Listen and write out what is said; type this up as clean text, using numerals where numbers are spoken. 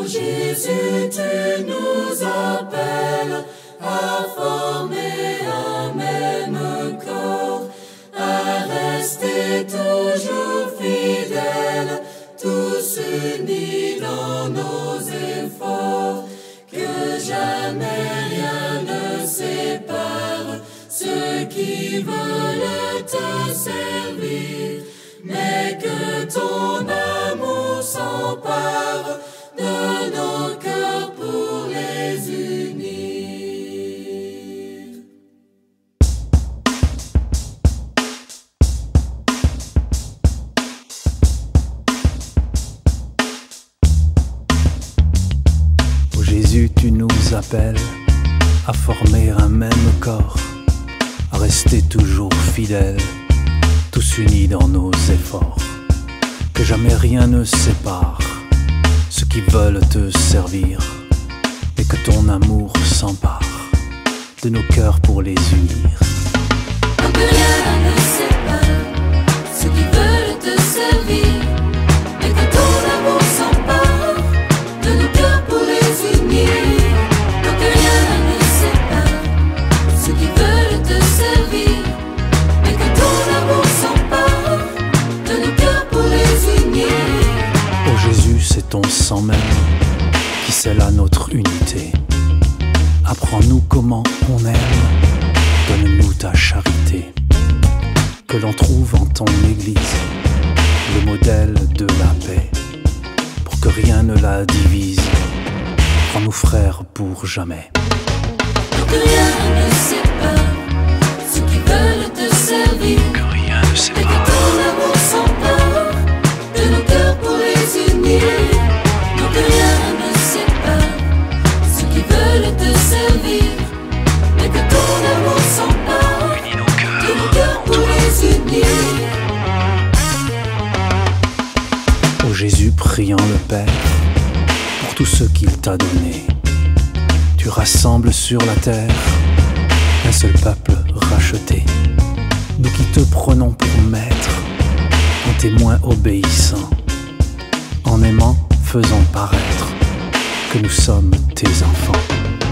Jésus, tu nous appelles à former un même corps, à rester toujours fidèles, tous unis dans nos efforts, que jamais rien ne sépare ceux qui veulent te servir, mais que ton amour s'empare de nos cœurs pour les unir. Ô Jésus, tu nous appelles à former un même corps, à rester toujours fidèles, tous unis dans nos efforts, que jamais rien ne sépare ceux qui veulent te servir, et que ton amour s'empare de nos cœurs pour les unir. Que rien ne sépare ceux qui veulent te servir, et que ton amour s'empare de nos cœurs pour les unir. Que rien ne sépare ceux qui veulent te servir, et que ton amour s'empare de nos cœurs pour les unir. Ô Jésus, c'est ton sang même qui scelle à notre unité. Apprends-nous comment on aime, donne-nous ta charité, que l'on trouve en ton Église le modèle de la paix, pour que rien ne la divise. Rends-nous frères pour jamais. Que rien ne sépare ceux qui veulent te servir, Que rien ne et que sépare. ton amour s'empare de nos cœurs pour les unir. Que rien ne sépare ceux qui veulent te servir, et que ton amour s'empare Unis nos de nos cœurs cœurs pour les unir. Ô Jésus, priant le Père pour tout ce qu'il t'a donné, tu rassembles sur la terre un seul peuple racheté. Nous qui te prenons pour maître, en témoin obéissant, en aimant faisons paraître que nous sommes tes enfants.